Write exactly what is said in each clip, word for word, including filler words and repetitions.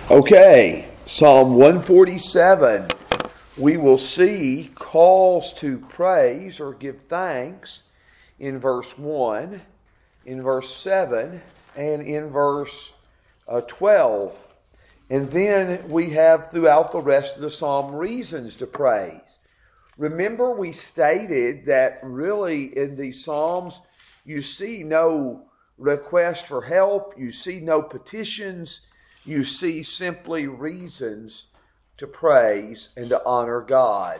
Okay, Psalm one forty-seven, we will see calls to praise or give thanks in verse one, in verse seven, and in verse uh, twelve. And then we have throughout the rest of the psalm reasons to praise. Remember, we stated that really in these psalms you see no request for help, you see no petitions, you see simply reasons to praise and to honor God.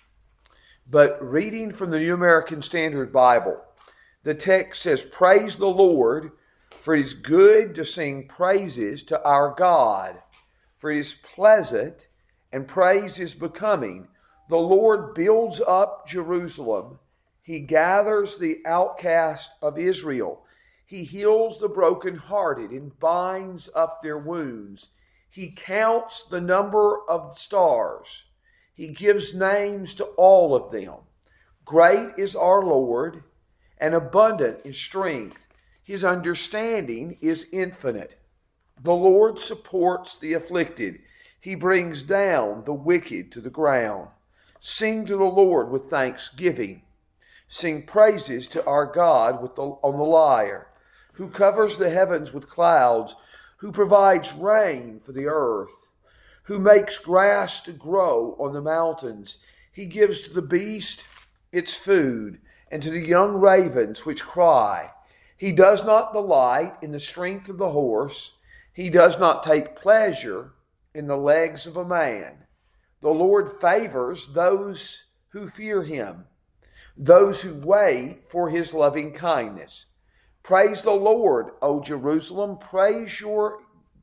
But reading from the New American Standard Bible, the text says, "Praise the Lord, for it is good to sing praises to our God, for it is pleasant, and praise is becoming. The Lord builds up Jerusalem. He gathers the outcast of Israel. He heals the brokenhearted and binds up their wounds. He counts the number of the stars. He gives names to all of them. Great is our Lord, and abundant in strength. His understanding is infinite. The Lord supports the afflicted. He brings down the wicked to the ground. Sing to the Lord with thanksgiving. Sing praises to our God with the, on the lyre, who covers the heavens with clouds, who provides rain for the earth, who makes grass to grow on the mountains. He gives to the beast its food, and to the young ravens which cry. He does not delight in the strength of the horse. He does not take pleasure in the legs of a man. The Lord favors those who fear him, those who wait for his loving kindness. Praise the Lord, O Jerusalem. Praise your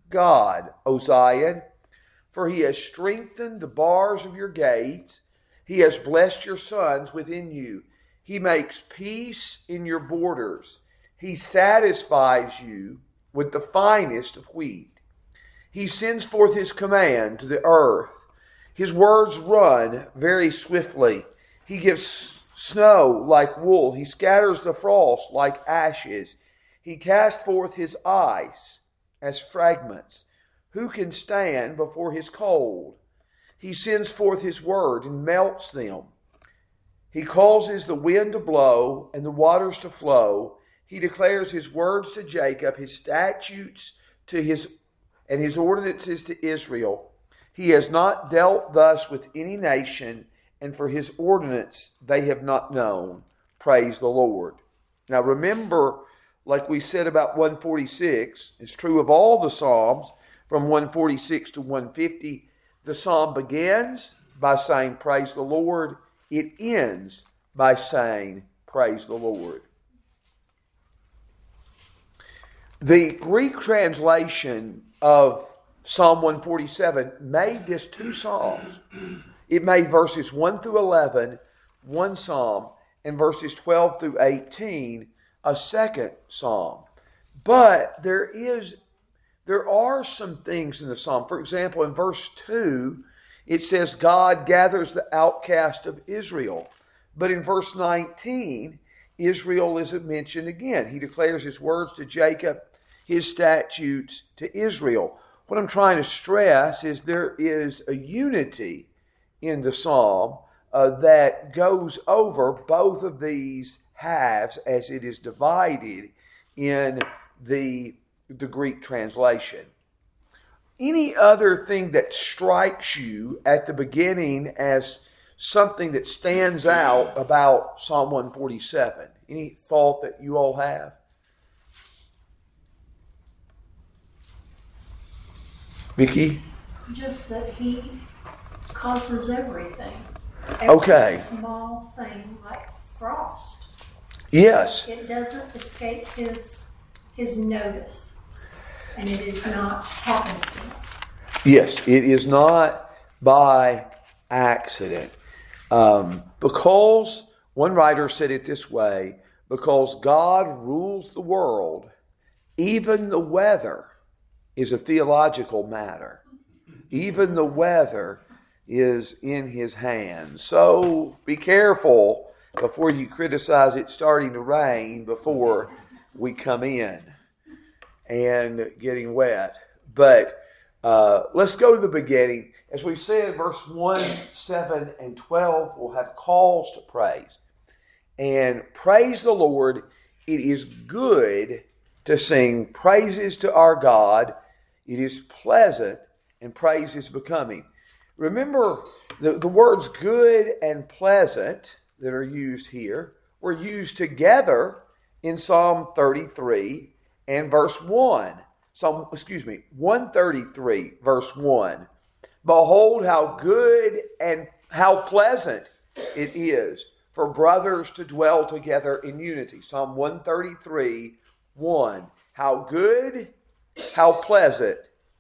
God, O Zion. For he has strengthened the bars of your gates. He has blessed your sons within you. He makes peace in your borders. He satisfies you with the finest of wheat. He sends forth his command to the earth. His words run very swiftly. He gives snow like wool. He scatters the frost like ashes. He casts forth his ice as fragments. Who can stand before his cold? He sends forth his word and melts them. He causes the wind to blow and the waters to flow. He declares his words to Jacob, his statutes to his and his ordinances to Israel. He has not dealt thus with any nation, and for his ordinance they have not known. Praise the Lord." Now remember, like we said about one forty-six, it's true of all the Psalms from one forty-six to one fifty. The Psalm begins by saying, "Praise the Lord." It ends by saying, "Praise the Lord." The Greek translation of Psalm one forty-seven made this two psalms. It made verses one through eleven one psalm, and verses twelve through eighteen a second psalm. But there is, there are some things in the psalm. For example, in verse two, it says God gathers the outcast of Israel. But in verse nineteen, Israel isn't mentioned again. He declares his words to Jacob, his statutes to Israel. What I'm trying to stress is there is a unity in the psalm uh, that goes over both of these halves as it is divided in the, the Greek translation. Any other thing that strikes you at the beginning as something that stands out about Psalm one forty-seven? Any thought that you all have? Vicki? Just that he causes everything. Every Okay. small thing like frost. Yes. It doesn't escape his his notice. And it is not happenstance. Yes, it is not by accident. Um, because, one writer said it this way, because God rules the world, even the weather is a theological matter. Even the weather is in his hands. So be careful before you criticize it starting to rain before we come in and getting wet. But Uh, let's go to the beginning. As we said, verse one, seven, and twelve will have calls to praise. And praise the Lord. It is good to sing praises to our God. It is pleasant, and praise is becoming. Remember, the, the words good and pleasant that are used here were used together in Psalm thirty-three and verse one. Psalm, excuse me, one thirty-three, verse one. Behold how good and how pleasant it is for brothers to dwell together in unity. Psalm one thirty-three, one. How good, how pleasant.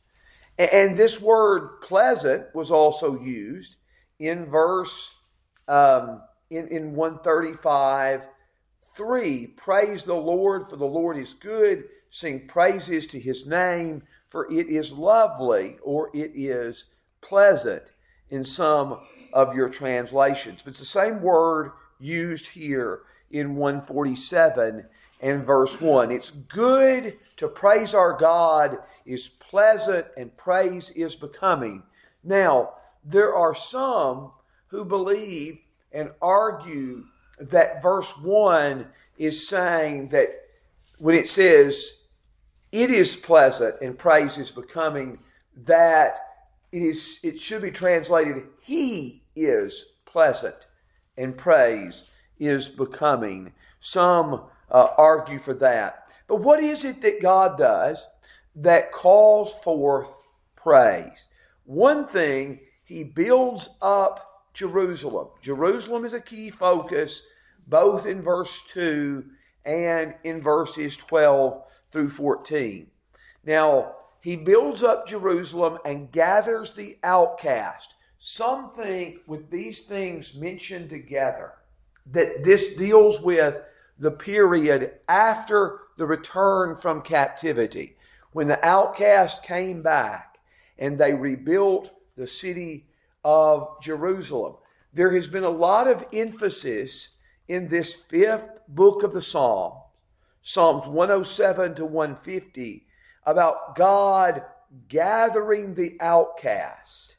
And this word pleasant was also used in verse, um, in, in one thirty-five, three. Praise the Lord, for the Lord is good. Sing praises to his name, for it is lovely, or it is pleasant in some of your translations. But it's the same word used here in one forty-seven and verse one. It's good to praise our God, is pleasant, and praise is becoming. Now, there are some who believe and argue that verse one is saying that when it says, it is pleasant and praise is becoming, that it is it should be translated, he is pleasant and praise is becoming. Some uh, argue for that. But what is it that God does that calls forth praise? One thing, he builds up Jerusalem. Jerusalem is a key focus both in verse two and in verses twelve through fourteen. Now, he builds up Jerusalem and gathers the outcast. Some think with these things mentioned together that this deals with the period after the return from captivity, when the outcast came back and they rebuilt the city of Jerusalem. There has been a lot of emphasis in this fifth book of the Psalms, Psalms one oh seven to one fifty, about God gathering the outcast.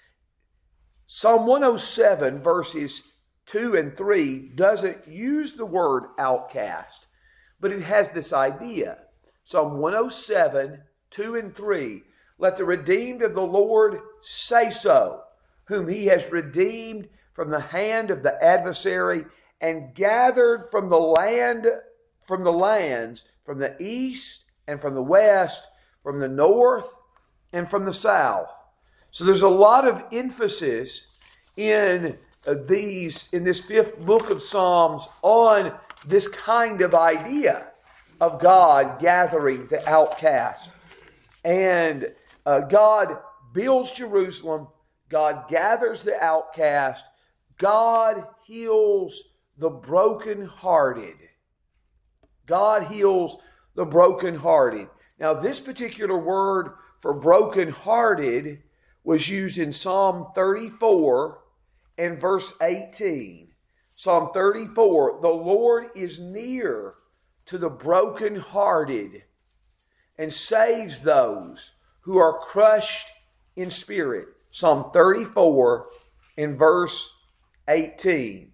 Psalm one oh seven verses two and three doesn't use the word outcast, but it has this idea. Psalm one oh seven, two and three, let the redeemed of the Lord say so, whom he has redeemed from the hand of the adversary and gathered from the land, from the lands, from the east and from the west, from the north and from the south. So there's a lot of emphasis in uh, these, in this fifth book of Psalms on this kind of idea of God gathering the outcast. And uh, God builds Jerusalem. God gathers the outcast. God heals the brokenhearted. God heals the brokenhearted. Now, this particular word for brokenhearted was used in Psalm thirty-four and verse eighteen. Psalm thirty-four, the Lord is near to the brokenhearted and saves those who are crushed in spirit. Psalm thirty-four and verse eighteen.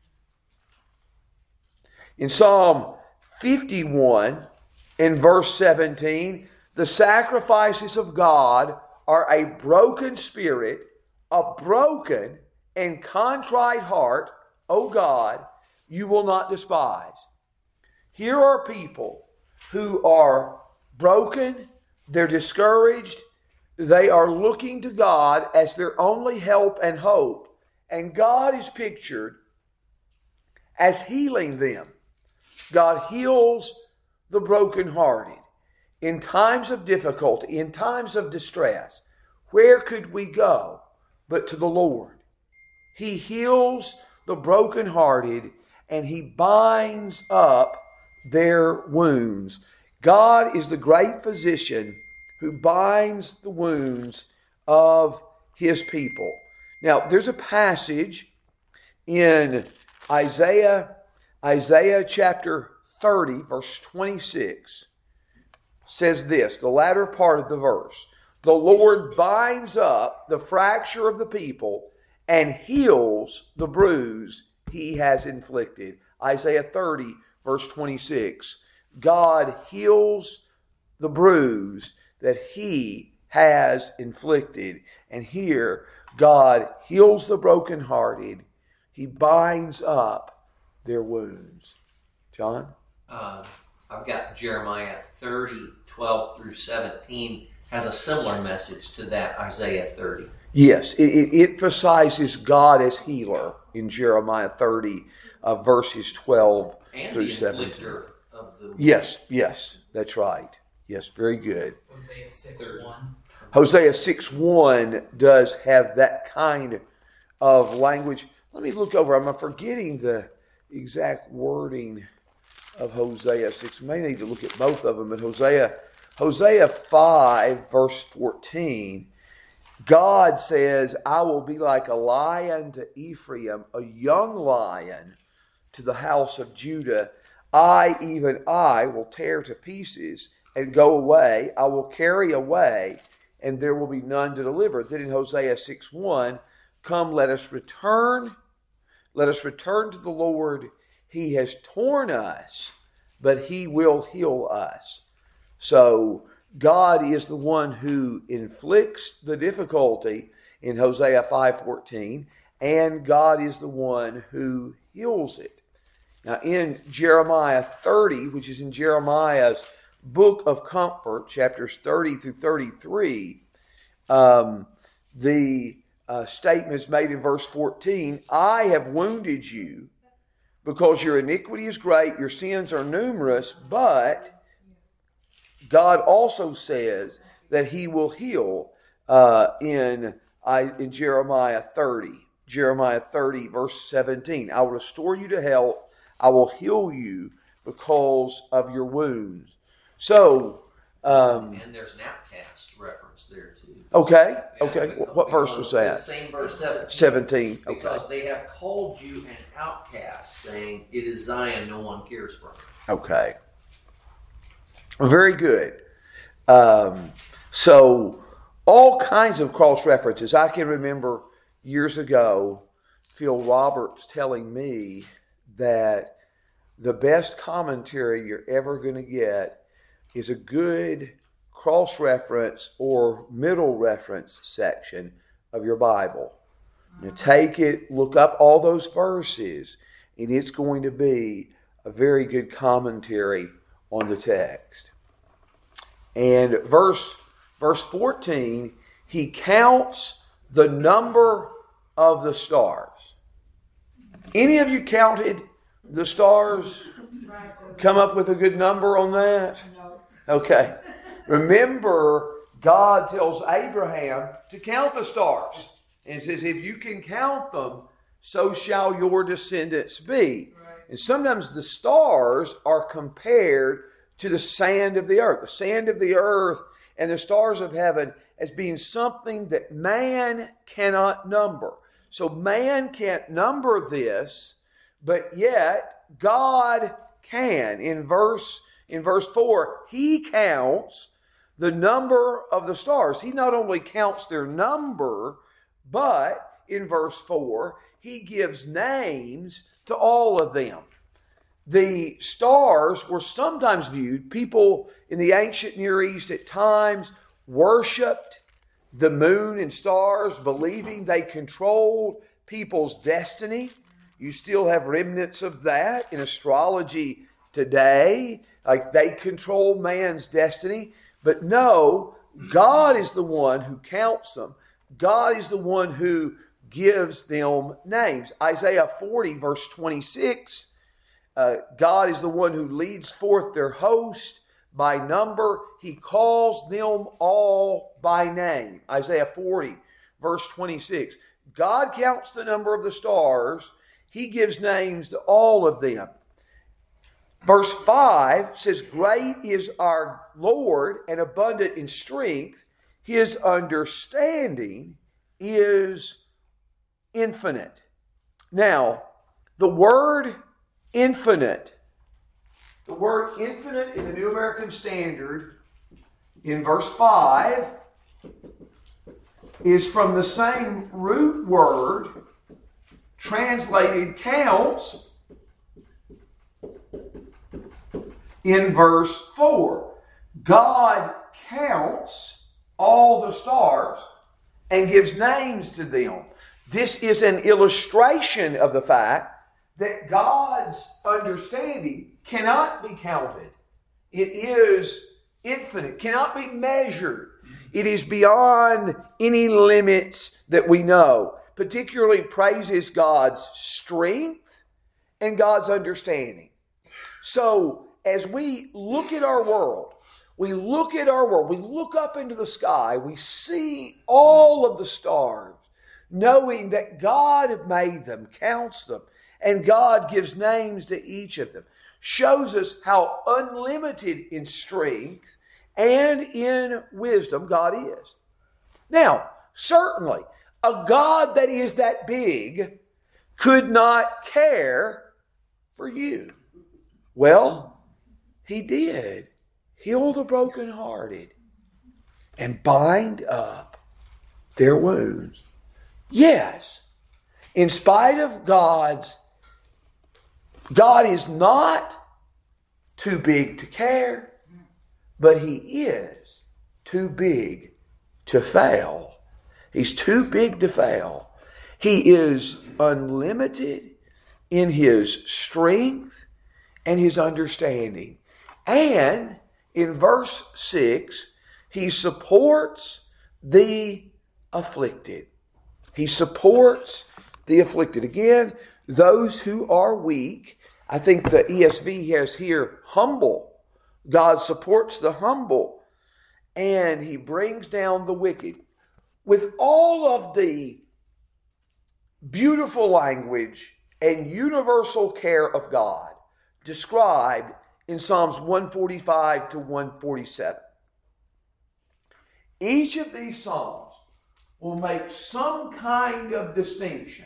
In Psalm fifty-one and verse seventeen, the sacrifices of God are a broken spirit, a broken and contrite heart, O God, you will not despise. Here are people who are broken, they're discouraged, they are looking to God as their only help and hope, and God is pictured as healing them. God heals the brokenhearted. In times of difficulty, in times of distress, where could we go but to the Lord? He heals the brokenhearted and he binds up their wounds. God is the great physician who binds the wounds of his people. Now, there's a passage in Isaiah, Isaiah chapter thirty, verse twenty-six, says this, the latter part of the verse. the Lord binds up the fracture of the people and heals the bruise he has inflicted. Isaiah thirty, verse twenty-six. God heals the bruise that he has inflicted. And here, God heals the brokenhearted. He binds up their wounds. John? Uh, I've got Jeremiah thirty, twelve through seventeen has a similar message to that Isaiah thirty. Yes, it, it emphasizes God as healer in Jeremiah thirty, uh, verses twelve and through the seventeen. inflictor of the Yes, yes, that's right. Yes, very good. Hosea six one. Hosea six one does have that kind of language. Let me look over. I'm forgetting the exact wording of Hosea six. I may need to look at both of them. But Hosea, Hosea five, verse fourteen, God says, I will be like a lion to Ephraim, a young lion to the house of Judah. I, even I, will tear to pieces and go away. I will carry away, and there will be none to deliver. Then in Hosea six one, come, let us return. Let us return to the Lord. He has torn us, but he will heal us. So God is the one who inflicts the difficulty in Hosea five fourteen, and God is the one who heals it. Now in Jeremiah thirty, which is in Jeremiah's book of comfort, chapters thirty through thirty-three, um, the uh, statement is made in verse fourteen, I have wounded you because your iniquity is great, your sins are numerous, but God also says that he will heal uh, in, I, in Jeremiah thirty. Jeremiah thirty, verse seventeen. I will restore you to health. I will heal you because of your wounds. So, um, and there's an outcast reference there too. Okay, Yeah, okay. because- What verse was that? The same verse seventeen. seventeen, okay. Because they have called you an outcast, saying, it is Zion, no one cares for. Okay. Very good. Um, so, all kinds of cross references. I can remember years ago, Phil Roberts telling me that the best commentary you're ever going to get is a good cross-reference or middle reference section of your Bible. Now take it, look up all those verses, and it's going to be a very good commentary on the text. And verse, verse fourteen, he counts the number of the stars. Any of you counted the stars? Come up with a good number on that? Okay. Remember, God tells Abraham to count the stars. And says, if you can count them, so shall your descendants be. Right. And sometimes the stars are compared to the sand of the earth. The sand of the earth and the stars of heaven as being something that man cannot number. So man can't number this, but yet God can. In verse, in verse four, he counts the number of the stars. He not only counts their number, but in verse four, he gives names to all of them. The stars were sometimes viewed, people in the ancient Near East at times worshipped the moon and stars, believing they controlled people's destiny. You still have remnants of that in astrology today, like they control man's destiny. But no, God is the one who counts them. God is the one who gives them names. Isaiah forty, verse twenty-six, uh, God is the one who leads forth their host by number. He calls them all by name. Isaiah forty, verse twenty-six. God counts the number of the stars. He gives names to all of them. Verse five says, great is our Lord and abundant in strength. His understanding is infinite. Now, the word infinite, the word infinite in the New American Standard in verse five is from the same root word translated counts in verse four. God counts all the stars and gives names to them. This is an illustration of the fact that God's understanding cannot be counted. It is infinite, cannot be measured. It is beyond any limits that we know. Particularly praises God's strength and God's understanding. So as we look at our world, we look at our world, we look up into the sky, we see all of the stars, knowing that God made them, counts them, and God gives names to each of them, shows us how unlimited in strength and in wisdom God is. Now, certainly, a God that is that big could not care for you. Well, He did. Heal the brokenhearted and bind up their wounds. Yes, in spite of God's, God is not too big to care, but He is too big to fail. He's too big to fail. He is unlimited in His strength and His understanding. And in verse six, He supports the afflicted. He supports the afflicted. Again, those who are weak. I think the E S V has here humble. God supports the humble. And He brings down the wicked. With all of the beautiful language and universal care of God described in Psalms one forty-five to one forty-seven. Each of these Psalms will make some kind of distinction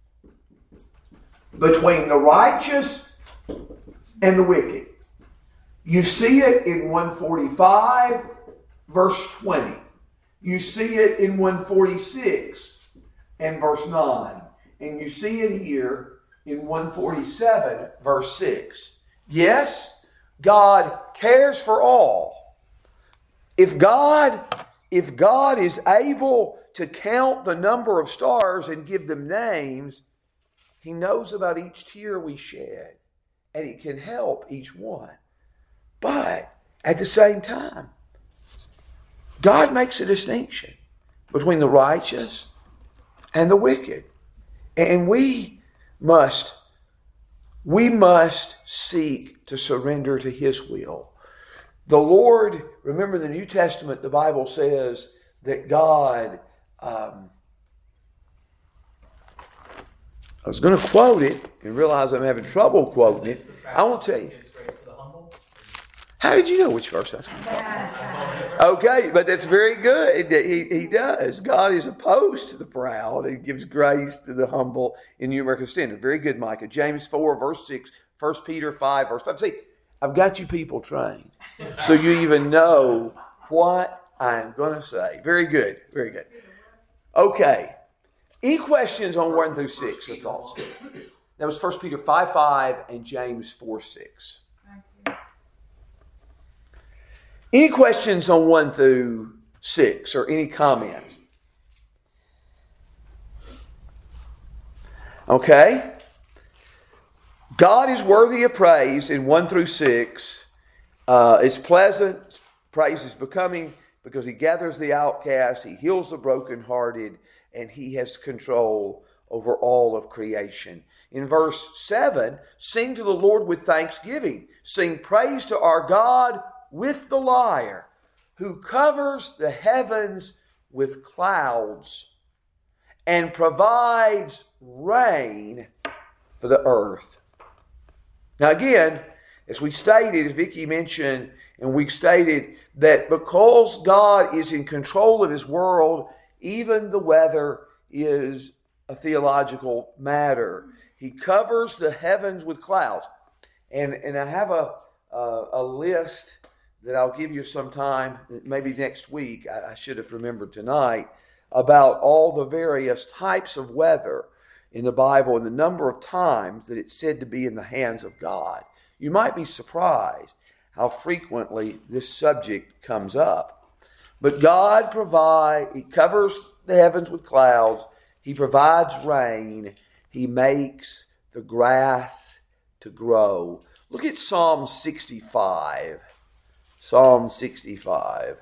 between the righteous and the wicked. You see it in one forty-five, verse twenty. You see it in one forty-six and verse nine. And you see it here in one forty-seven, verse six. Yes, God cares for all. If God, if God is able to count the number of stars and give them names, He knows about each tear we shed, and He can help each one. But at the same time, God makes a distinction between the righteous and the wicked. And we must, we must seek to surrender to His will. The Lord, remember the New Testament, the Bible says that God, um, I was going to quote it and realize I'm having trouble quoting it. I won't tell you. How did you know which verse that's from? Okay, but that's very good. He, he does. God is opposed to the proud and gives grace to the humble in New American Standard. Very good, Micah. James four, verse six. First Peter five, verse five. See, I've got you people trained. So you even know what I'm going to say. Very good. Very good. Okay. Any questions on one through six or thoughts? That was First Peter five, five and James four, six. Any questions on one through six or any comments? Okay. God is worthy of praise in one through six. Uh, it's pleasant. Praise is becoming because He gathers the outcast. He heals the brokenhearted. And He has control over all of creation. In verse seven, sing to the Lord with thanksgiving. Sing praise to our God with the lyre, who covers the heavens with clouds and provides rain for the earth. Now again, as we stated, as Vicki mentioned, and we stated that because God is in control of His world, even the weather is a theological matter. He covers the heavens with clouds. And, and I have a, a, a list that I'll give you some time, maybe next week, I, I should have remembered tonight, about all the various types of weather in the Bible and the number of times that it's said to be in the hands of God. You might be surprised how frequently this subject comes up. But God provides, He covers the heavens with clouds, He provides rain, He makes the grass to grow. Look at Psalm sixty-five. Psalm sixty-five.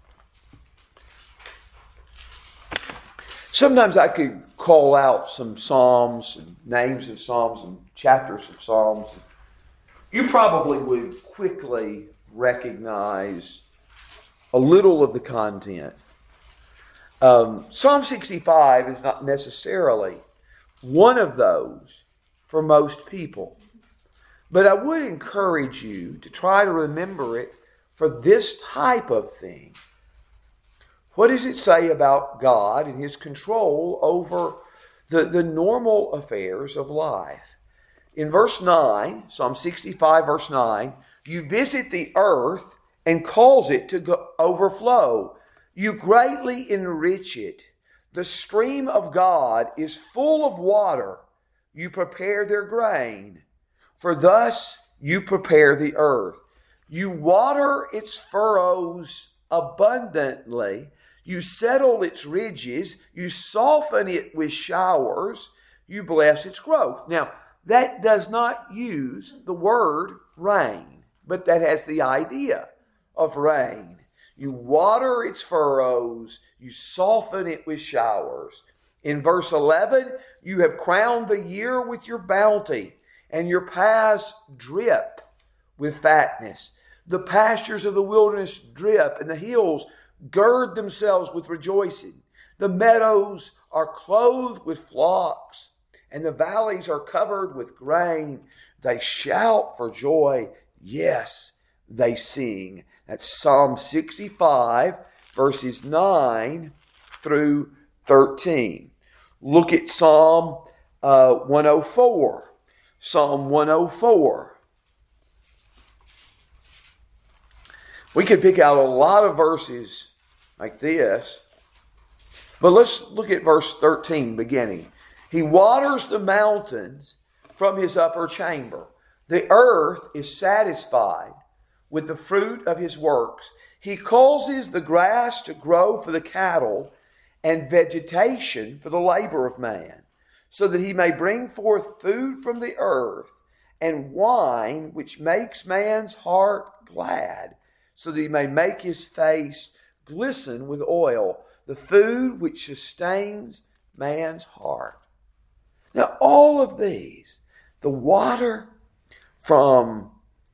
Sometimes I could call out some psalms and names of psalms and chapters of psalms. You probably would quickly recognize a little of the content. Um, Psalm sixty-five is not necessarily one of those for most people. But I would encourage you to try to remember it for this type of thing. What does it say about God and His control over the, the normal affairs of life? In verse nine, Psalm sixty-five, verse nine, you visit the earth and cause it to go overflow. You greatly enrich it. The stream of God is full of water. You prepare their grain. For thus you prepare the earth. You water its furrows abundantly. You settle its ridges. You soften it with showers. You bless its growth. Now, that does not use the word rain, but that has the idea of rain. You water its furrows. You soften it with showers. In verse eleven, you have crowned the year with your bounty, and your paths drip with fatness. The pastures of the wilderness drip, and the hills gird themselves with rejoicing. The meadows are clothed with flocks, and the valleys are covered with grain. They shout for joy. Yes, they sing. That's Psalm sixty-five, verses nine through thirteen. Look at Psalm uh, one oh four. Psalm one oh four. We could pick out a lot of verses like this, but let's look at verse thirteen beginning. He waters the mountains from His upper chamber. The earth is satisfied with the fruit of His works. He causes the grass to grow for the cattle and vegetation for the labor of man, so that He may bring forth food from the earth and wine which makes man's heart glad, so that He may make his face glisten with oil, the food which sustains man's heart. Now, all of these, the water from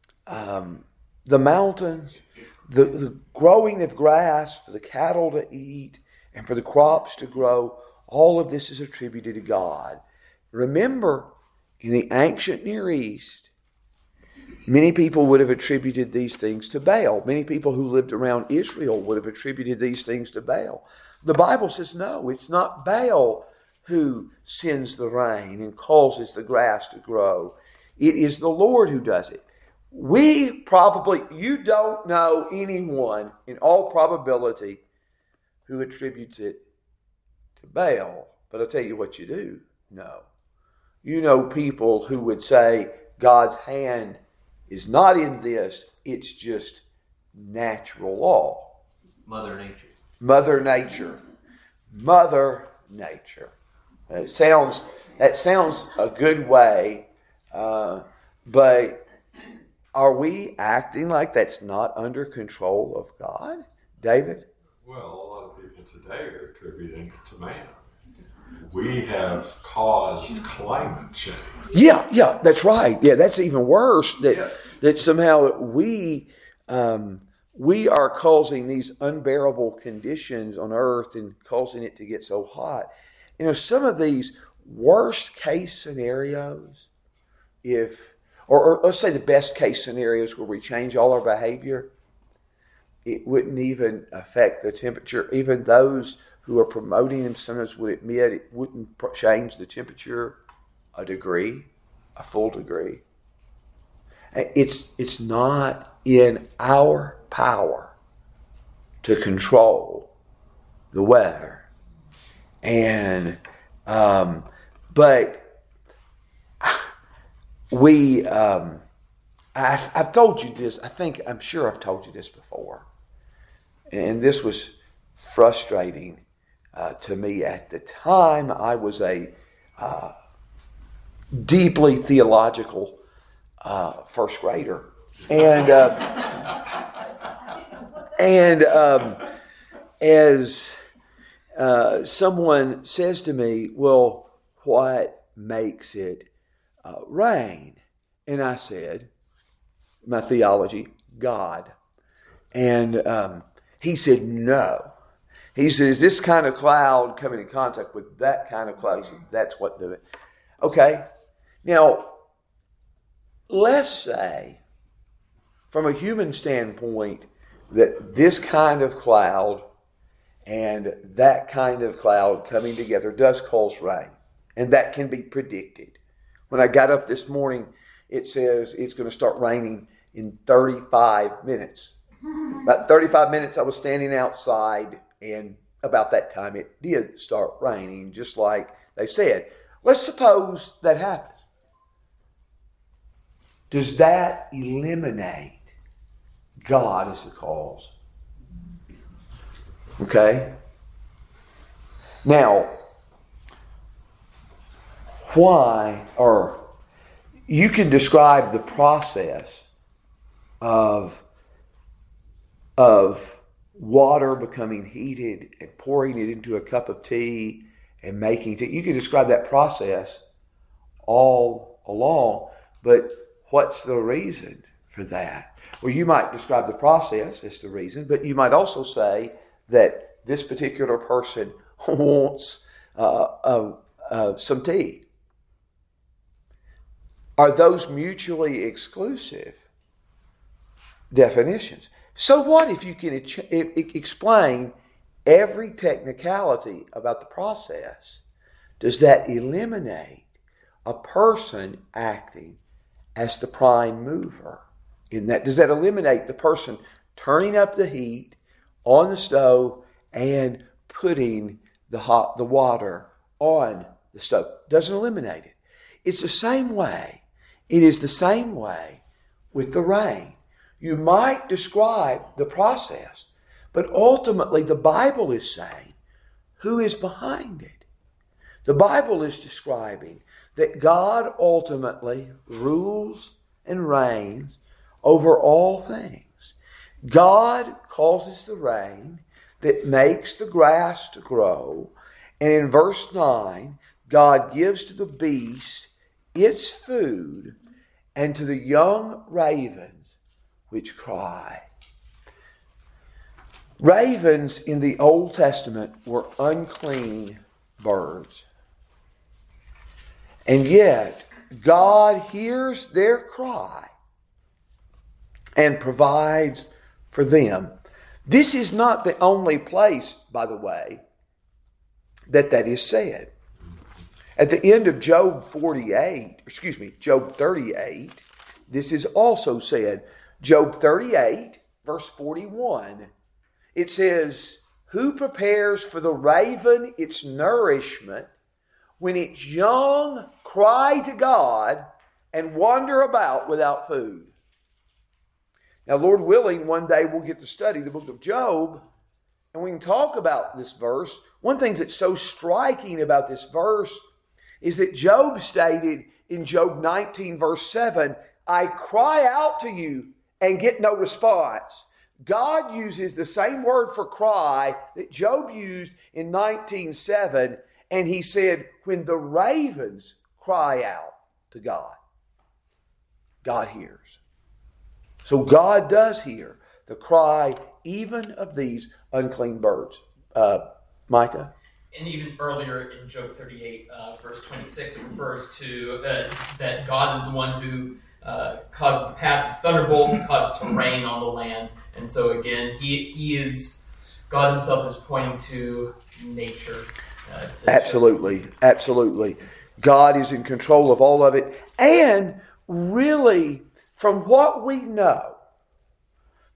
um, the mountains, the, the growing of grass for the cattle to eat and for the crops to grow, all of this is attributed to God. Remember, in the ancient Near East, many people would have attributed these things to Baal. Many people who lived around Israel would have attributed these things to Baal. The Bible says, no, it's not Baal who sends the rain and causes the grass to grow. It is the Lord who does it. We probably, you don't know anyone in all probability who attributes it to Baal. But I'll tell you what you do know. You know people who would say God's hand is not in this, it's just natural law. Mother Nature. Mother Nature. Mother Nature. It sounds, that sounds a good way, uh, but are we acting like that's not under control of God? David? Well, a lot of people today are attributing it to man. We have caused climate change. Yeah, yeah, that's right. Yeah, that's even worse. That Yes. that somehow we um, we are causing these unbearable conditions on earth and causing it to get so hot. You know, some of these worst case scenarios, if or, or let's say the best case scenarios where we change all our behavior, it wouldn't even affect the temperature. Even those who are promoting them sometimes would admit it wouldn't change the temperature a degree, a full degree. It's it's not in our power to control the weather. And, um, but we, um, I've, I've told you this, I think, I'm sure I've told you this before. And this was frustrating uh, to me at the time. I was a uh, deeply theological uh, first grader. And, uh, and um, as uh, someone says to me, well, what makes it uh, rain? And I said, my theology, God. And um, he said, no. He said, is this kind of cloud coming in contact with that kind of cloud? He said, that's what do it. Okay. Now, let's say, from a human standpoint, that this kind of cloud and that kind of cloud coming together does cause rain. And that can be predicted. When I got up this morning, it says it's going to start raining in thirty-five minutes. About thirty-five minutes, I was standing outside, and about that time, it did start raining, just like they said. Let's suppose that happens. Does that eliminate God as the cause? Okay? Now, why, or you can describe the process of, of water becoming heated and pouring it into a cup of tea and making tea. You can describe that process all along, but what's the reason for that? Well, you might describe the process as the reason, but you might also say that this particular person wants uh, uh, uh, some tea. Are those mutually exclusive definitions? So what if you can explain every technicality about the process? Does that eliminate a person acting as the prime mover in that? Does that eliminate the person turning up the heat on the stove and putting the hot the water on the stove? Doesn't eliminate it. It's the same way. It is the same way with the rain. You might describe the process, but ultimately the Bible is saying who is behind it. The Bible is describing that God ultimately rules and reigns over all things. God causes the rain that makes the grass to grow. And in verse nine, God gives to the beast its food and to the young ravens which cry. Ravens in the Old Testament were unclean birds. And yet, God hears their cry and provides for them. This is not the only place, by the way, that that is said. At the end of Job forty-eight, excuse me, Job thirty-eight, this is also said. Job thirty-eight, verse forty-one, it says, who prepares for the raven its nourishment when its young cry to God and wander about without food? Now, Lord willing, one day we'll get to study the book of Job, and we can talk about this verse. One thing that's so striking about this verse is that Job stated in Job nineteen, verse seven, I cry out to you and get no response. God uses the same word for cry that Job used in nineteen seven, and he said, when the ravens cry out to God, God hears. So God does hear the cry even of these unclean birds. Uh, Micah? And even earlier in Job thirty-eight, uh, verse twenty-six, it refers to uh, that God is the one who uh, causes the path of the thunderbolt, causes it to rain on the land. And so again, he he is, God himself is pointing to nature. Uh, to absolutely, show. absolutely. God is in control of all of it. And really, from what we know,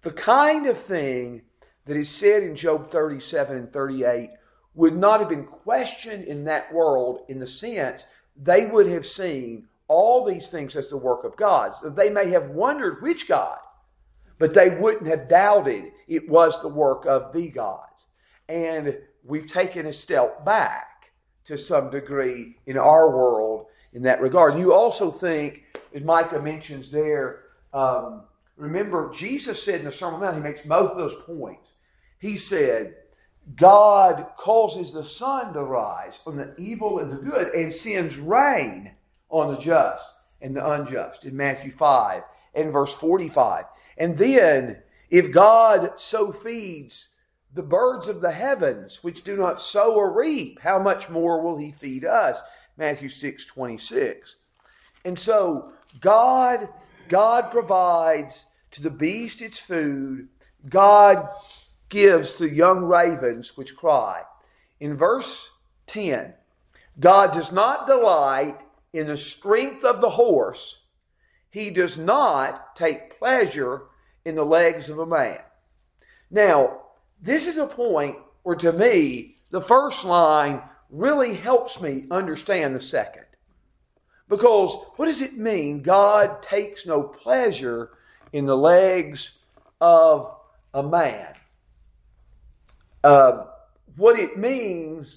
The kind of thing that is said in Job thirty-seven and thirty-eight would not have been questioned in that world, in the sense they would have seen all these things as the work of God. So they may have wondered which God, but they wouldn't have doubted it was the work of the gods. And we've taken a step back to some degree in our world in that regard. You also think, as Micah mentions there, um, remember Jesus said in the Sermon on the Mount, he makes both of those points. He said, God causes the sun to rise on the evil and the good and sends rain on the just and the unjust in Matthew five and verse forty-five. And then, if God so feeds the birds of the heavens, which do not sow or reap, how much more will he feed us? Matthew six twenty-six. And so, God, God provides to the beast its food. God gives to young ravens which cry. In verse ten, God does not delight in the strength of the horse. He does not take pleasure in the legs of a man. Now, this is a point where, to me, the first line really helps me understand the second. Because what does it mean, God takes no pleasure in the legs of a man? Uh, what it means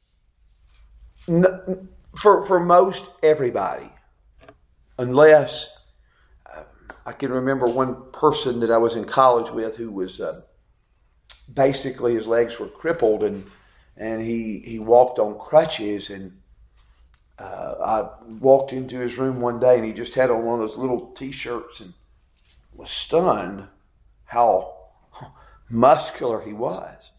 for, for most everybody, unless uh, I can remember one person that I was in college with who was uh, basically his legs were crippled and and he, he walked on crutches, and uh, I walked into his room one day and he just had on one of those little t-shirts and was stunned how muscular he was.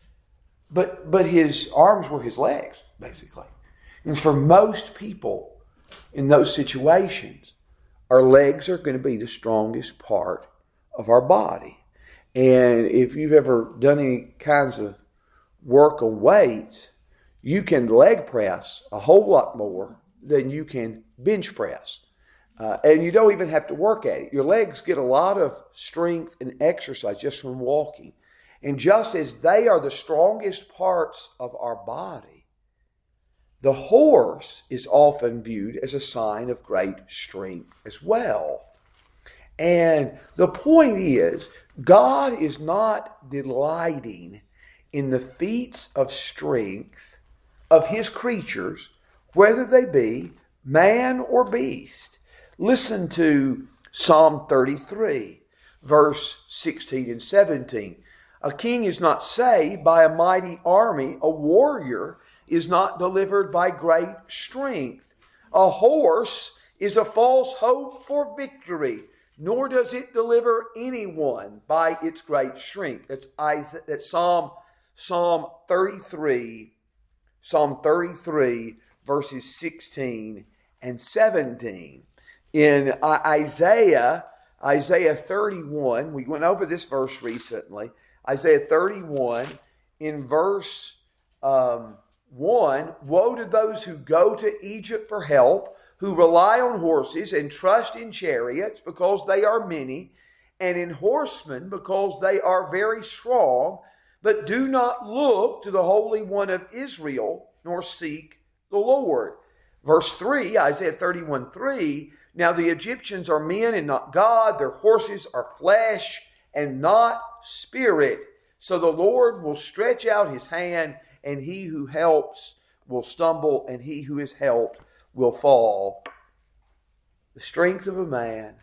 But but his arms were his legs, basically. And for most people in those situations, our legs are going to be the strongest part of our body. And if you've ever done any kinds of work on weights, you can leg press a whole lot more than you can bench press. Uh, and you don't even have to work at it. Your legs get a lot of strength and exercise just from walking. And just as they are the strongest parts of our body, the horse is often viewed as a sign of great strength as well. And the point is, God is not delighting in the feats of strength of His creatures, whether they be man or beast. Listen to Psalm thirty-three, verse sixteen and seventeen. A king is not saved by a mighty army. A warrior is not delivered by great strength. A horse is a false hope for victory, nor does it deliver anyone by its great strength. That's Isaiah, that's Psalm, Psalm thirty-three, Psalm thirty-three, verses sixteen and seventeen. In Isaiah, Isaiah thirty-one, we went over this verse recently. Isaiah thirty-one, in verse um, one, woe to those who go to Egypt for help, who rely on horses and trust in chariots because they are many, and in horsemen because they are very strong, but do not look to the Holy One of Israel, nor seek the Lord. Verse three, Isaiah thirty-one, three, now the Egyptians are men and not God, their horses are flesh and not spirit. So the Lord will stretch out His hand, and he who helps will stumble, and he who is helped will fall. The strength of a man,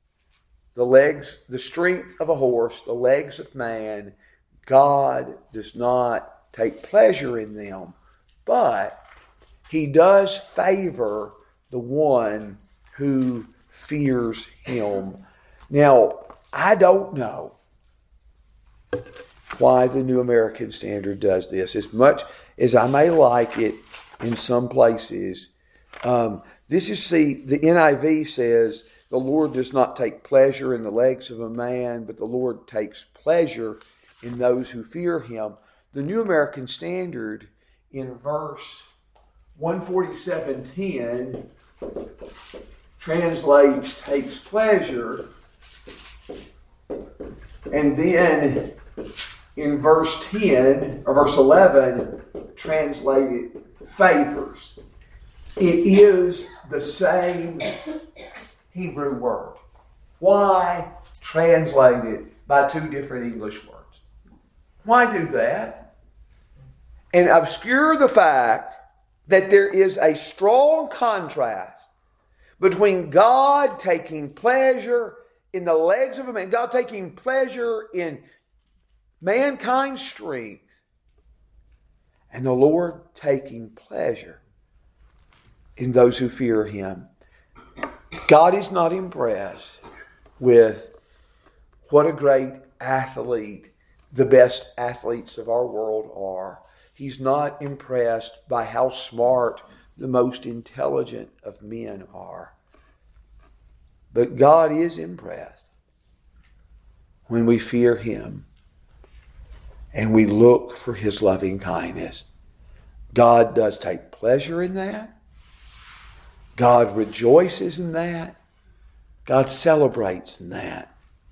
the legs, the strength of a horse, the legs of man, God does not take pleasure in them, but He does favor the one who fears Him. Now, I don't know why the New American Standard does this. As much as I may like it in some places, um, this is, see, the N I V says, the Lord does not take pleasure in the legs of a man, but the Lord takes pleasure in those who fear Him. The New American Standard, in verse one forty-seven ten, translates takes pleasure And then in verse ten, or verse eleven, translated favors. It is the same Hebrew word. Why translate it by two different English words? Why do that? And obscure the fact that there is a strong contrast between God taking pleasure in the legs of a man, God taking pleasure in mankind's strength, and the Lord taking pleasure in those who fear Him. God is not impressed with what a great athlete the best athletes of our world are. He's not impressed by how smart the most intelligent of men are. But God is impressed when we fear Him and we look for His loving kindness. God does take pleasure in that. God rejoices in that. God celebrates in that.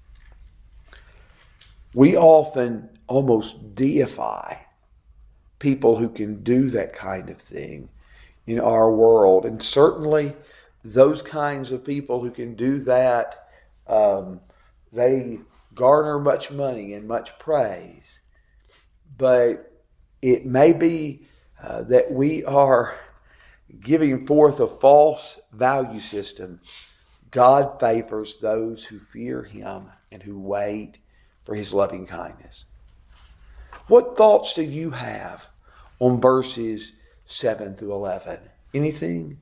We often almost deify people who can do that kind of thing in our world. And certainly those kinds of people who can do that, um, they garner much money and much praise. But it may be uh, that we are giving forth a false value system. God favors those who fear Him and who wait for His loving kindness. What thoughts do you have on verses seven through eleven? Anything?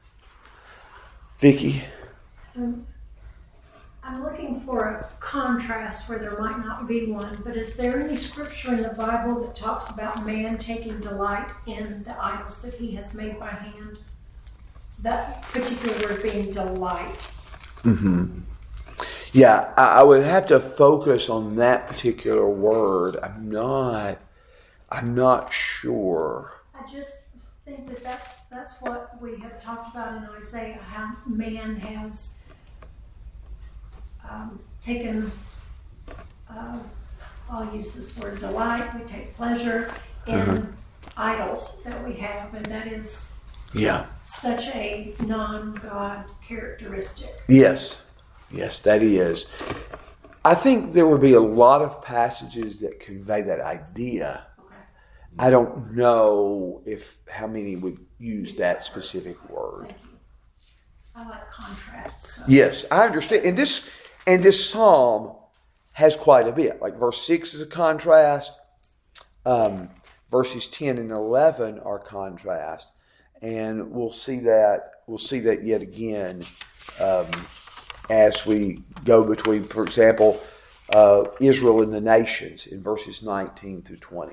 Vicki? Um, I'm looking for a contrast where there might not be one, but is there any scripture in the Bible that talks about man taking delight in the idols that he has made by hand? That particular word being delight. Mm-hmm. Yeah, I, I would have to focus on that particular word. I'm not, I'm not sure. I just think that that's, that's what we have talked about in Isaiah, how man has um, taken, uh, I'll use this word delight, we take pleasure in uh-huh. idols that we have, and that is yeah. such a non-God characteristic. Yes. Yes, that is. I think there would be a lot of passages that convey that idea. Okay. I don't know if how many would use that specific word. Thank you. I like contrasts. So. Yes, I understand. And this and this psalm has quite a bit. Like verse six is a contrast. Um, verses ten and eleven are contrast, and we'll see that we'll see that yet again. Um, as we go between, for example, uh, Israel and the nations in verses nineteen through twenty.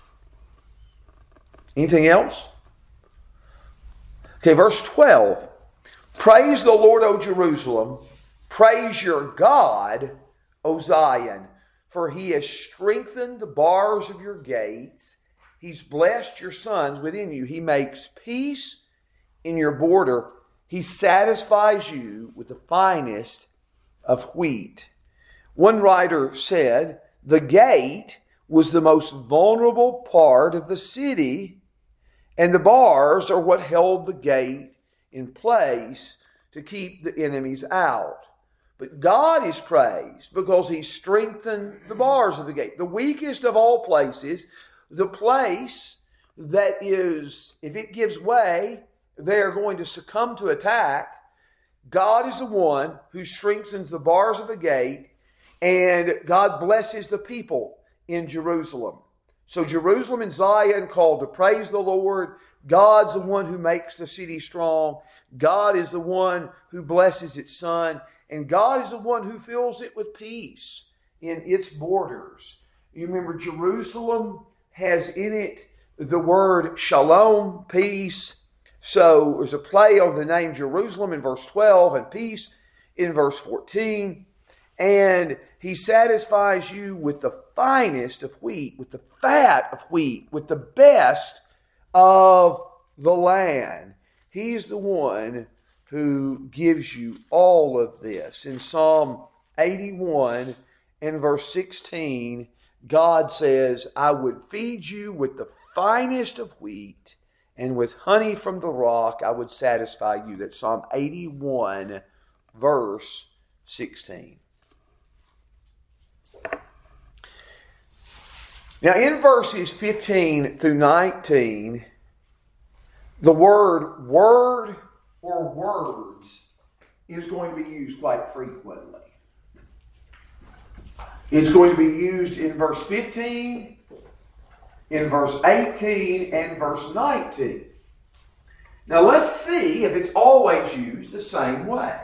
Anything else? Okay, verse twelve. Praise the Lord, O Jerusalem. Praise your God, O Zion. For He has strengthened the bars of your gates. He's blessed your sons within you. He makes peace in your border. He satisfies you with the finest of wheat. One writer said, the gate was the most vulnerable part of the city, and the bars are what held the gate in place to keep the enemies out. But God is praised because He strengthened the bars of the gate. The weakest of all places, the place that is, if it gives way, they are going to succumb to attack. God is the one who strengthens the bars of the gate, and God blesses the people in Jerusalem. So Jerusalem and Zion called to praise the Lord. God's the one who makes the city strong. God is the one who blesses its son, and God is the one who fills it with peace in its borders. You remember Jerusalem has in it the word shalom, peace. So there's a play on the name Jerusalem in verse twelve and peace in verse fourteen. And He satisfies you with the finest of wheat, with the fat of wheat, with the best of the land. He's the one who gives you all of this. In Psalm eighty-one and verse sixteen, God says, I would feed you with the finest of wheat, and with honey from the rock I would satisfy you. That's Psalm eighty-one, verse sixteen. Now in verses fifteen through nineteen, the word word or words is going to be used quite frequently. It's going to be used in verse fifteen, in verse eighteen, and verse nineteen. Now let's see if it's always used the same way.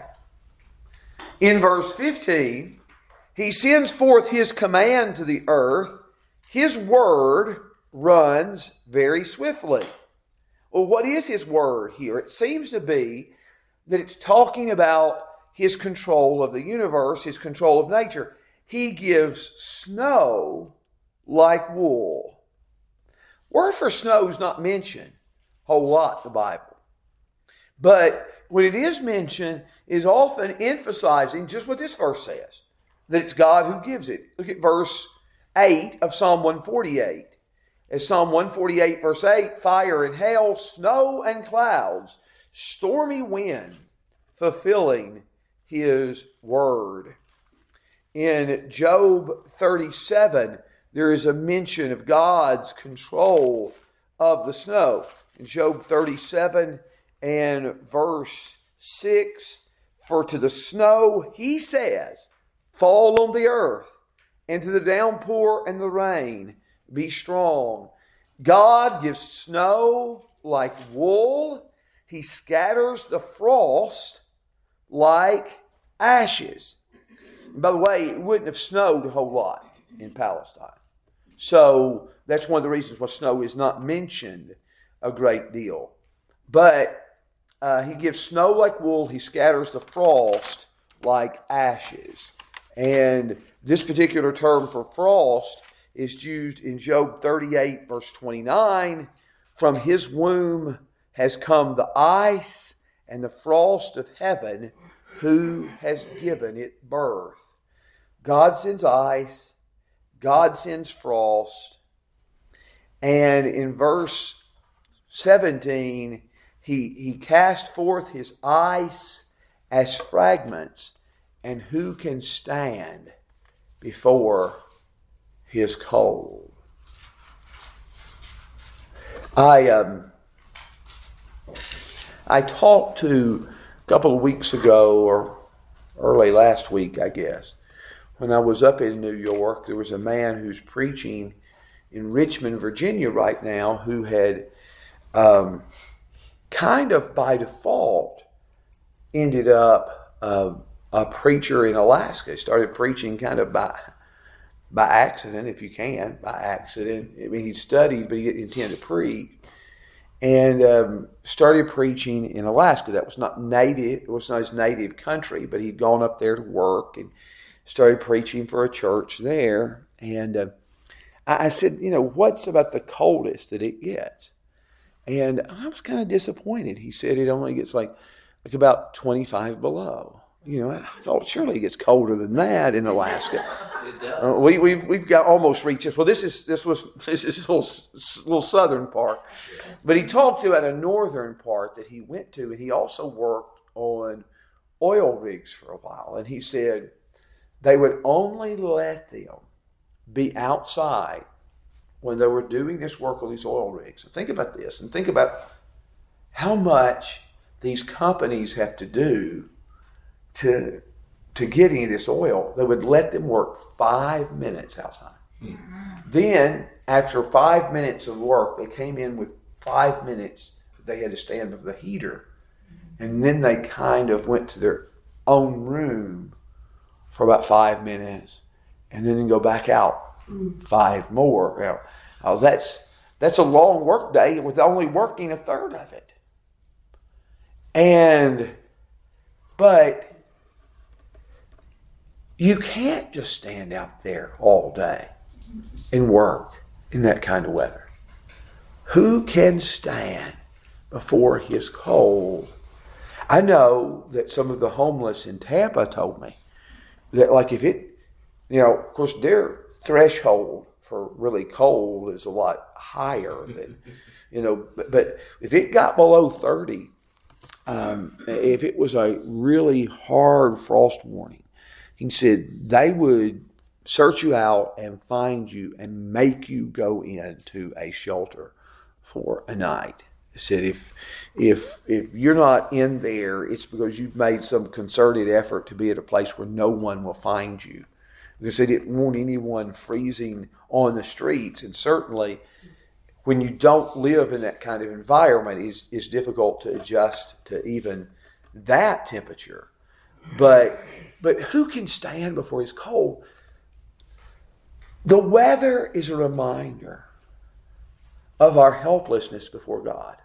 In verse fifteen, he sends forth his command to the earth. His word runs very swiftly. Well, what is his word here? It seems to be that it's talking about his control of the universe, his control of nature. He gives snow like wool. Word for snow is not mentioned a whole lot in the Bible. But when it is mentioned, is often emphasizing just what this verse says, that it's God who gives it. Look at verse eight of Psalm one forty-eight. As Psalm one forty-eight, verse eight, fire and hail, snow and clouds, stormy wind, fulfilling his word. In Job thirty-seven, there is a mention of God's control of the snow. In Job thirty-seven and verse six, for to the snow, he says, fall on the earth, and to the downpour and the rain, be strong. God gives snow like wool. He scatters the frost like ashes. And by the way, it wouldn't have snowed a whole lot in Palestine. So that's one of the reasons why snow is not mentioned a great deal. But uh, he gives snow like wool. He scatters the frost like ashes. And this particular term for frost is used in Job thirty-eight, verse twenty-nine. From his womb has come the ice and the frost of heaven. Who has given it birth? God sends ice. God sends frost. And in verse seventeen, he, he cast forth his ice as fragments. And who can stand before his cold? I um, I talked to a couple of weeks ago, or early last week, I guess, when I was up in New York. There was a man who's preaching in Richmond, Virginia right now, who had um, kind of by default ended up uh, a preacher in Alaska. He started preaching kind of by by accident, if you can, by accident. I mean, he studied, but he didn't intend to preach. And um, started preaching in Alaska. That was not native, it was not his native country, but he'd gone up there to work and started preaching for a church there. And uh, I, I said, you know, what's about the coldest that it gets? And I was kind of disappointed. He said it only gets like, like about twenty-five below. You know, I thought surely it gets colder than that in Alaska. Uh, we, we've we've got almost reached this. Well, this is this was this is a little, little southern part, but he talked about a northern part that he went to, and he also worked on oil rigs for a while. And he said they would only let them be outside when they were doing this work on these oil rigs. So think about this, and think about how much these companies have to do to to get any of this oil. They would let them work five minutes outside. Mm-hmm. Then, after five minutes of work, they came in with five minutes they had to stand with the heater. And then they kind of went to their own room for about five minutes and then go back out five more. You know, oh, that's that's a long work day with only working a third of it. And, but you can't just stand out there all day and work in that kind of weather. Who can stand before his cold? I know that some of the homeless in Tampa told me that, like, if it You know, of course, their threshold for really cold is a lot higher than, you know, but, but if it got below thirty, um, if it was a really hard frost warning, he said they would search you out and find you and make you go into a shelter for a night. He said if if if you're not in there, it's because you've made some concerted effort to be at a place where no one will find you. Because they didn't want anyone freezing on the streets. And certainly when you don't live in that kind of environment, it's, it's difficult to adjust to even that temperature. But but who can stand before it's cold? The weather is a reminder of our helplessness before God.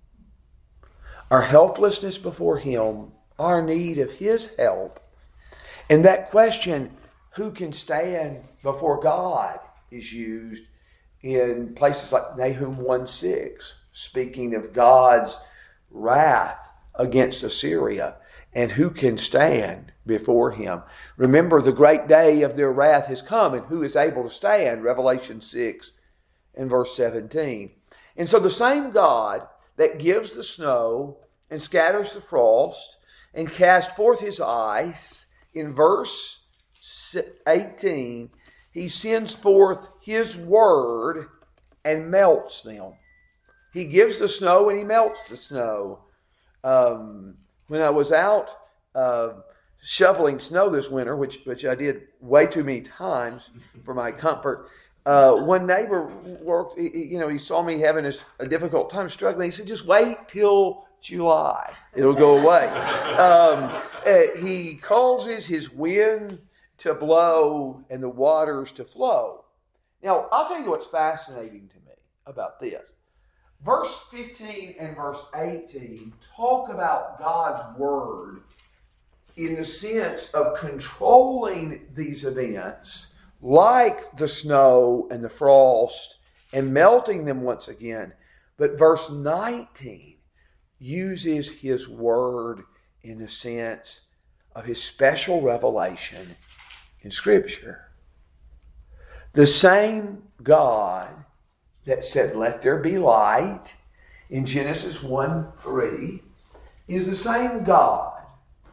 Our helplessness before Him, our need of His help. And that question, who can stand before God, is used in places like Nahum one six, speaking of God's wrath against Assyria and who can stand before Him. Remember, the great day of their wrath has come, and who is able to stand? Revelation six and verse seventeen. And so the same God that gives the snow and scatters the frost and casts forth His ice, in verse eighteen, He sends forth His word and melts them. He gives the snow and He melts the snow. Um, when I was out uh, shoveling snow this winter, which which I did way too many times for my comfort, uh, one neighbor worked. He, you know, he saw me having a, a difficult time struggling. He said, "Just wait till July; it'll go away." um, uh, he causes His wind to blow and the waters to flow. Now, I'll tell you what's fascinating to me about this. Verse fifteen and verse eighteen talk about God's word in the sense of controlling these events, like the snow and the frost, and melting them once again. But verse nineteen uses His word in the sense of His special revelation in Scripture. The same God that said, "Let there be light," in Genesis one three, is the same God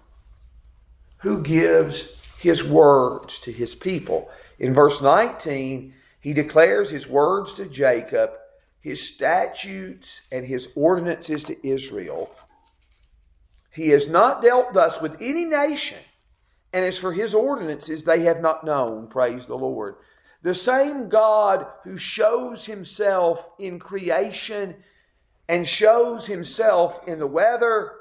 who gives His words to His people. In verse nineteen, He declares His words to Jacob, His statutes and His ordinances to Israel. He has not dealt thus with any nation, and as for His ordinances, they have not known. Praise the Lord. The same God who shows Himself in creation and shows Himself in the weather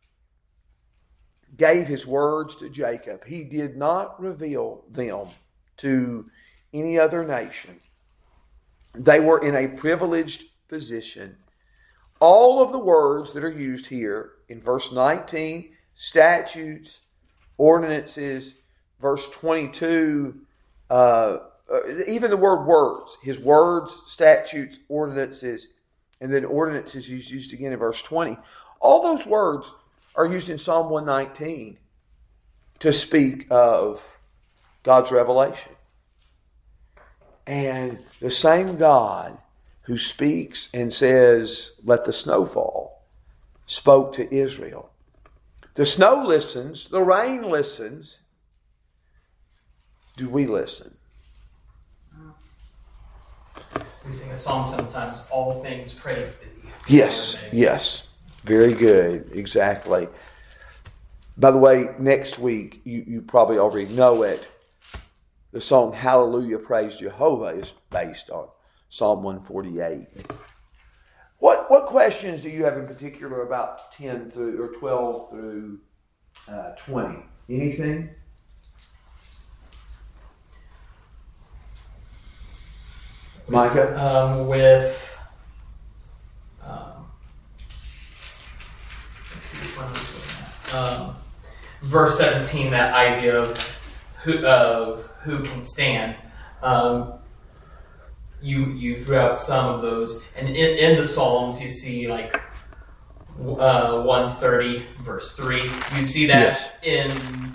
gave His words to Jacob. He did not reveal them to any other nation. They were in a privileged position. All of the words that are used here in verse nineteen, statutes, ordinances, verse twenty-two, uh, even the word words, His words, statutes, ordinances, and then ordinances is used again in verse twenty. All those words are used in Psalm one nineteen to speak of God's revelation. And the same God who speaks and says, "Let the snow fall," spoke to Israel. The snow listens, the rain listens. Do we listen? We sing a song sometimes, "All things praise Thee." Yes, yes. Very good. Exactly. By the way, next week, you, you probably already know it, the song "Hallelujah, Praise Jehovah" is based on Psalm one forty-eight. What what questions do you have in particular about ten through or twelve through uh, twenty? Anything? Micah? Um, with, um, let's see which one I was looking at. Um, verse seventeen, that idea of who of who can stand. Um, you you threw out some of those, and in, in the Psalms you see like uh, one thirty verse three. You see that yes. in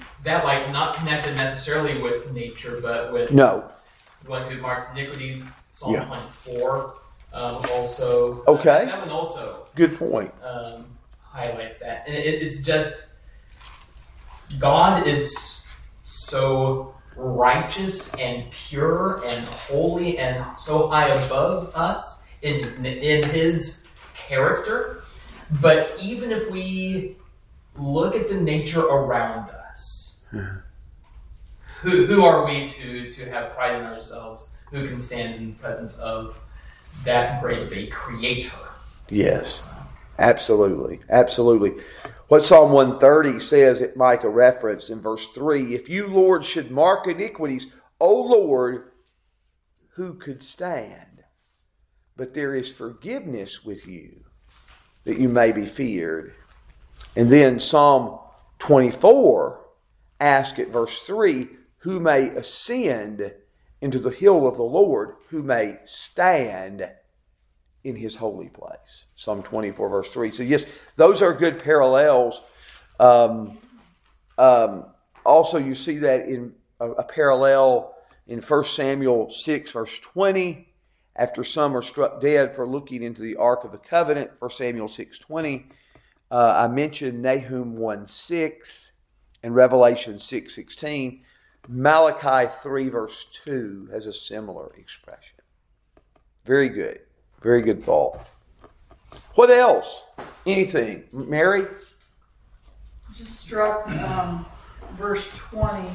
that light, not connected necessarily with nature, but with No. the one who marks iniquities, Psalm Yeah. twenty-four. Um, also, Okay. uh, that one also Good point. um, highlights that. And it, it's just, God is so righteous and pure and holy and so high above us in his, in his character. But even if we look at the nature around us, who, who are we to, to have pride in ourselves? Who can stand in the presence of that great of a creator? Yes, absolutely, absolutely. What Psalm one thirty says at Micah referenced in verse three, if you, Lord, should mark iniquities, O Lord, who could stand? But there is forgiveness with you, that you may be feared. And then Psalm twenty-four asks at verse three, who may ascend into the hill of the Lord, who may stand in his holy place. Psalm twenty-four, verse three. So yes, those are good parallels. Um, um, also, you see that in a, a parallel in First Samuel six, verse twenty. After some are struck dead for looking into the Ark of the Covenant, First Samuel six twenty. Uh, I mentioned Nahum one six and Revelation six sixteen. Malachi three, verse two has a similar expression. Very good. Very good thought. What else? Anything? Mary? Just struck um, verse twenty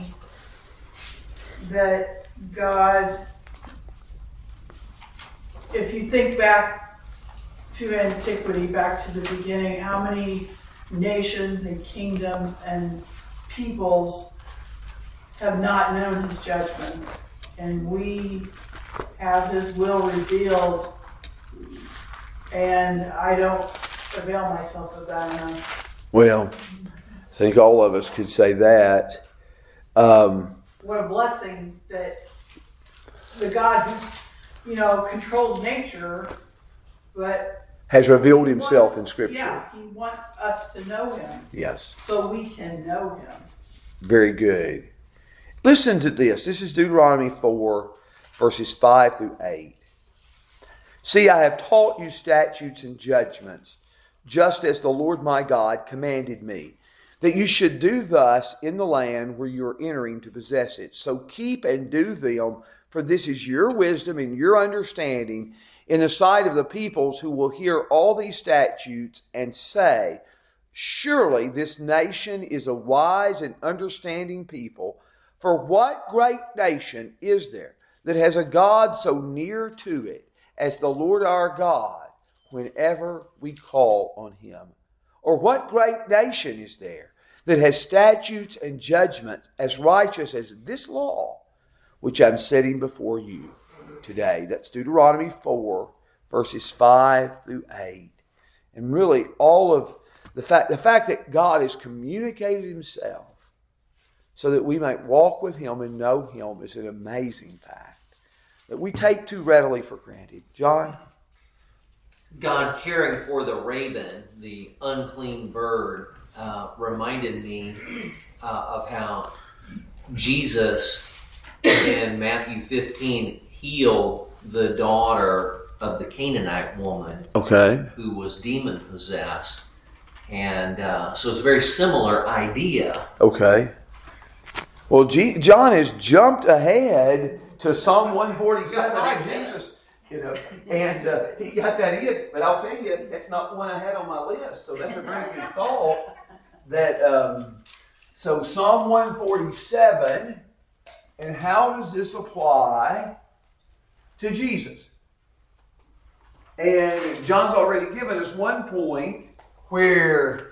that God, if you think back to antiquity, back to the beginning, how many nations and kingdoms and peoples have not known his judgments, and we have his will revealed, and I don't avail myself of that enough. Well, I think all of us could say that. Um, What a blessing that the God who's, you know, controls nature, but has revealed himself wants, in Scripture. Yeah, he wants us to know him Yes. so we can know him. Very good. Listen to this. This is Deuteronomy four, verses five through eight. See, I have taught you statutes and judgments, just as the Lord my God commanded me, that you should do thus in the land where you are entering to possess it. So keep and do them, for this is your wisdom and your understanding in the sight of the peoples who will hear all these statutes and say, surely this nation is a wise and understanding people. For what great nation is there that has a God so near to it as the Lord our God whenever we call on him? Or what great nation is there that has statutes and judgments as righteous as this law, which I'm setting before you today? That's Deuteronomy four, verses five through eight. And really all of the fact, the fact that God has communicated himself so that we might walk with him and know him is an amazing fact that we take too readily for granted. John? God caring for the raven, the unclean bird, uh, reminded me uh, of how Jesus in Matthew fifteen healed the daughter of the Canaanite woman, Okay. who was demon possessed. And uh, so it's a very similar idea. Okay. Well, G- John has jumped ahead to Psalm one forty-seven. And Jesus, you know, and uh, he got that in. But I'll tell you, that's not one I had on my list. So that's a very good thought. That um, so Psalm one forty-seven, and how does this apply to Jesus? And John's already given us one point where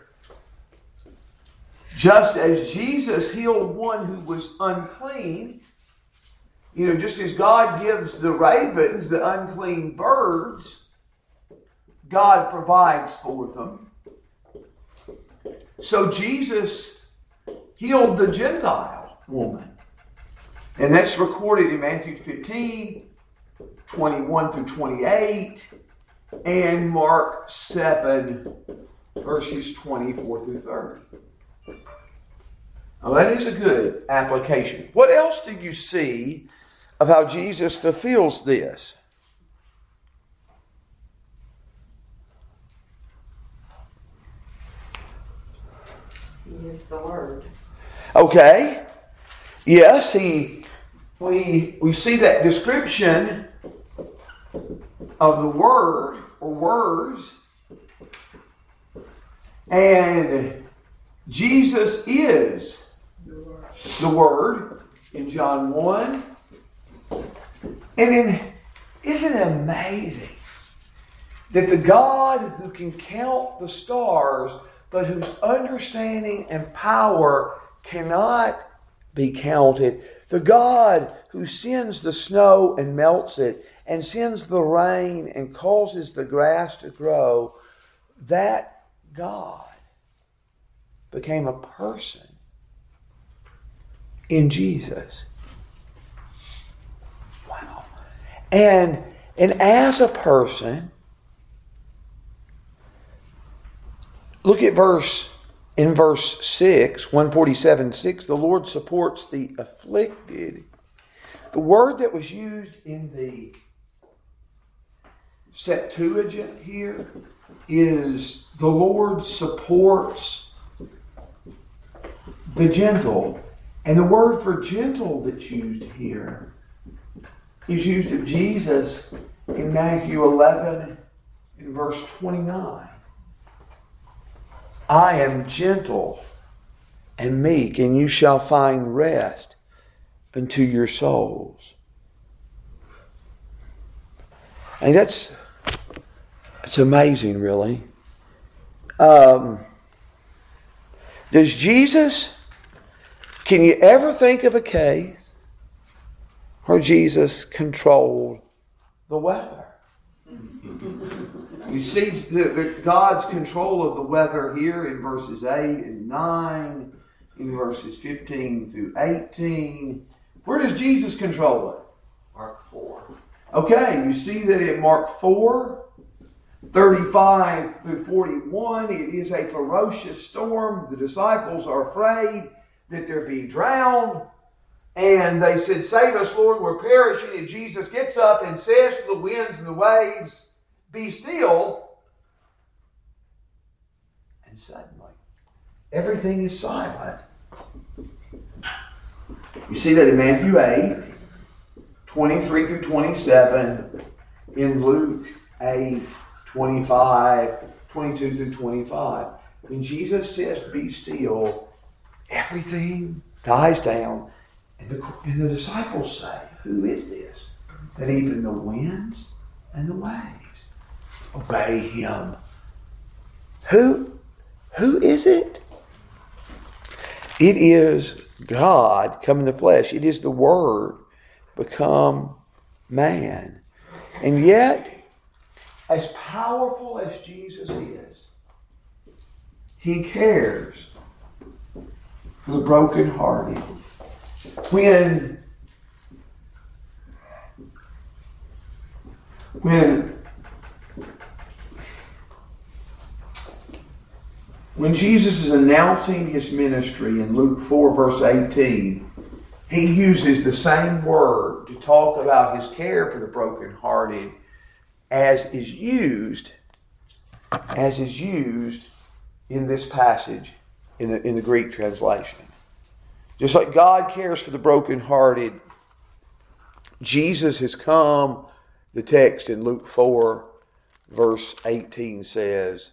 just as Jesus healed one who was unclean, you know, just as God gives the ravens, the unclean birds, God provides for them. So Jesus healed the Gentile woman. And that's recorded in Matthew fifteen, twenty-one through twenty-eight, and Mark seven, verses twenty-four through thirty. Well, that is a good application. What else do you see of how Jesus fulfills this? He is the Word. Okay. Yes, he we we see that description of the Word or words. And Jesus is the Word in John one. And then, isn't it amazing that the God who can count the stars, but whose understanding and power cannot be counted, the God who sends the snow and melts it, and sends the rain and causes the grass to grow, that God became a person in Jesus. Wow. And, and as a person, look at verse, in verse six, one forty-seven six, the Lord supports the afflicted. The word that was used in the Septuagint here is the Lord supports the gentle. And the word for gentle that's used here is used of Jesus in Matthew eleven in verse twenty-nine. I am gentle and meek, and you shall find rest unto your souls. And that's it's amazing, really. Um, does Jesus, can you ever think of a case where Jesus controlled the weather? You see the, the, God's control of the weather here in verses eight and nine, in verses fifteen through eighteen. Where does Jesus control it? Mark four. Okay, you see that in Mark four, thirty-five through forty-one, it is a ferocious storm. The disciples are afraid that they'll be drowned. And they said, save us, Lord, we're perishing. And Jesus gets up and says to the winds and the waves, be still. And suddenly, everything is silent. You see that in Matthew eight, twenty-three through twenty-seven, in Luke eight, twenty-five, twenty-two through twenty-five. When Jesus says, be still, everything dies down. And the, and the disciples say, who is this? That even the winds and the waves obey him. Who? Who is it? It is God come in the flesh. It is the Word become man. And yet, as powerful as Jesus is, he cares for the brokenhearted. When, when, when Jesus is announcing his ministry in Luke four verse eighteen, he uses the same word to talk about his care for the brokenhearted as is used, as is used in this passage in the, in the Greek translation. Just like God cares for the brokenhearted, Jesus has come. The text in Luke four, verse eighteen says,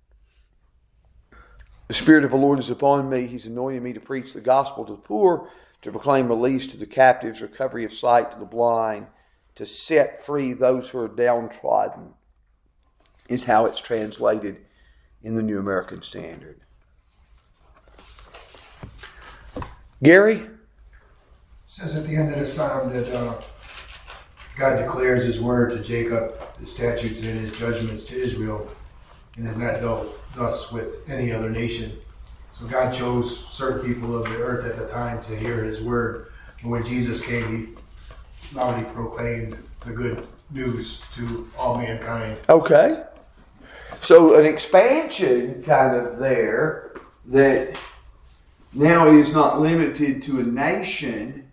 the Spirit of the Lord is upon me. He's anointed me to preach the gospel to the poor, to proclaim release to the captives, recovery of sight to the blind, to set free those who are downtrodden, is how it's translated in the New American Standard. Gary? It says at the end of the psalm that uh, God declares his word to Jacob, his statutes and his judgments to Israel, and has not dealt thus with any other nation. So God chose certain people of the earth at the time to hear his word. And when Jesus came, he loudly proclaimed the good news to all mankind. Okay. So an expansion kind of there that Now it is not limited to a nation,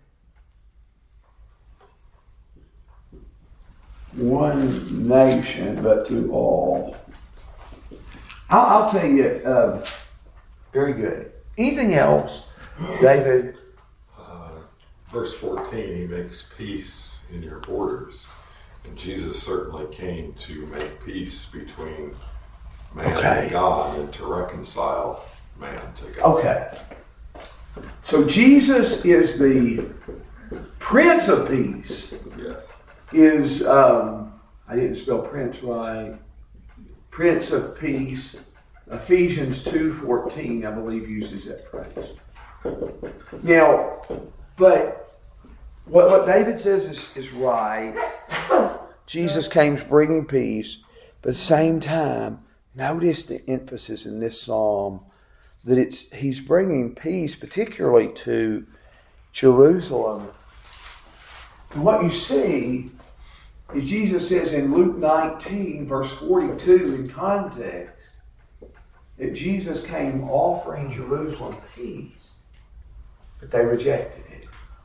one nation, but to all. I'll, I'll tell you, uh, very good. Anything else, David? Uh, verse fourteen, he makes peace in your borders. And Jesus certainly came to make peace between man Okay. and God and to reconcile man to God. Okay. So Jesus is the Prince of Peace. Yes. Is, um, I didn't spell Prince right. Prince of Peace. Ephesians two fourteen, I believe, uses that phrase. Now, but what, what David says is, is right. Jesus came bringing peace, but at the same time, notice the emphasis in this psalm that it's he's bringing peace, particularly to Jerusalem. And what you see is Jesus says in Luke nineteen, verse forty-two, in context, that Jesus came offering Jerusalem peace, but they rejected it.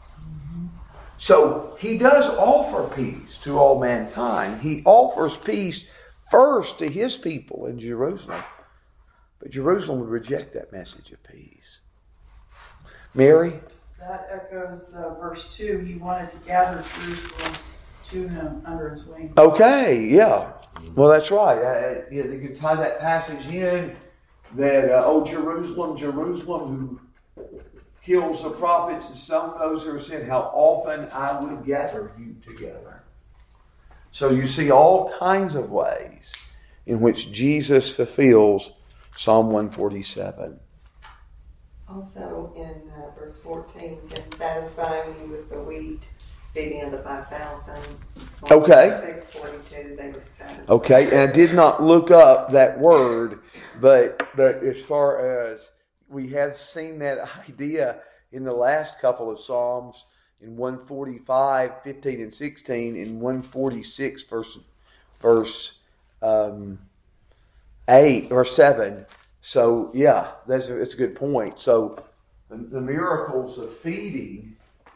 So he does offer peace to all mankind. He offers peace first to his people in Jerusalem, but Jerusalem would reject that message of peace. Mary? That echoes uh, verse two. He wanted to gather Jerusalem to him under his wing. Okay, yeah. Well, that's right. Uh, yeah, they could tie that passage in that, uh, oh, Jerusalem, Jerusalem, who kills the prophets and some of those who are sent, how often I would gather you together. So you see all kinds of ways in which Jesus fulfills Psalm one forty-seven. Also in uh, verse fourteen, and satisfying you with the wheat, feeding of the five thousand. Okay. six forty-two, they were satisfied. Okay, and I did not look up that word, but but as far as we have seen that idea in the last couple of Psalms, in one forty-five, fifteen and sixteen, in one forty-six, verse verse um, eight or seven. So yeah, that's a, that's a good point. So the, the miracles of feeding,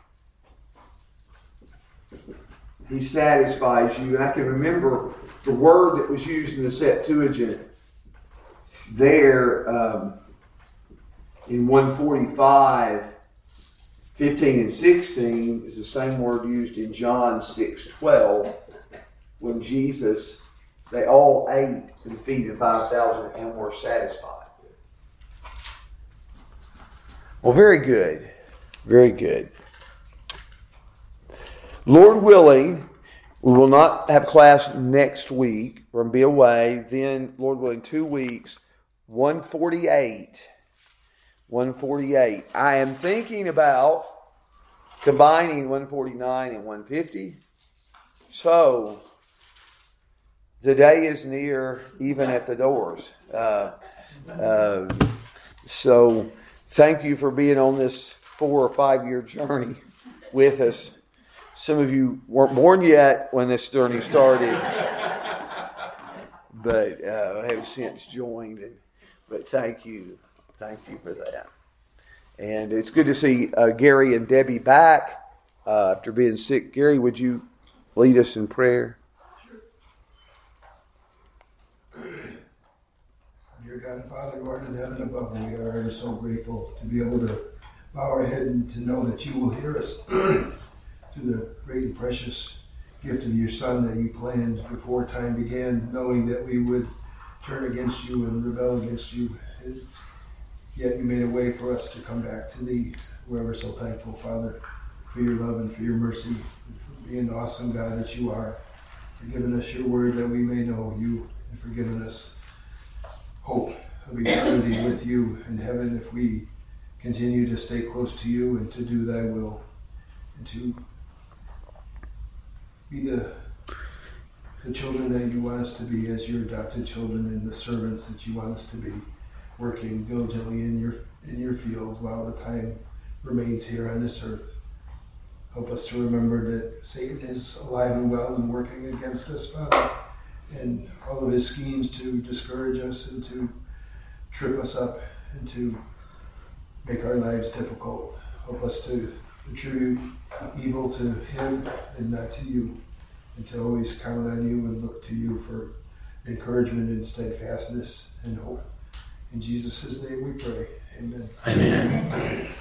he satisfies you. And I can remember the word that was used in the Septuagint there um, in one forty-five, fifteen and sixteen is the same word used in John six twelve when Jesus, they all ate and feeded five thousand and were satisfied. Well, very good. Very good. Lord willing, we will not have class next week. We're going to be away. Then, Lord willing, two weeks, one forty-eight. one forty-eight. I am thinking about combining one forty-nine and one fifty. So, the day is near, even at the doors. Uh, uh, so, thank you for being on this four or five year journey with us. Some of you weren't born yet when this journey started, but uh, I have since joined. And, but thank you. Thank you for that. And it's good to see uh, Gary and Debbie back uh, after being sick. Gary, would you lead us in prayer? Dear God and Father, who art in heaven above, and we are ever so grateful to be able to bow our head and to know that you will hear us through the great and precious gift of your Son that you planned before time began, knowing that we would turn against you and rebel against you. And yet you made a way for us to come back to thee. We're ever so thankful, Father, for your love and for your mercy, and for being the awesome God that you are, for giving us your word that we may know you, and for giving us hope of eternity with you in heaven if we continue to stay close to you and to do thy will and to be the, the children that you want us to be as your adopted children and the servants that you want us to be, working diligently in your in your field while the time remains here on this earth. Help us to remember that Satan is alive and well and working against us, Father, and all of his schemes to discourage us and to trip us up and to make our lives difficult. Help us to attribute evil to him and not to you, and to always count on you and look to you for encouragement and steadfastness and hope. In Jesus' name we pray. Amen. Amen.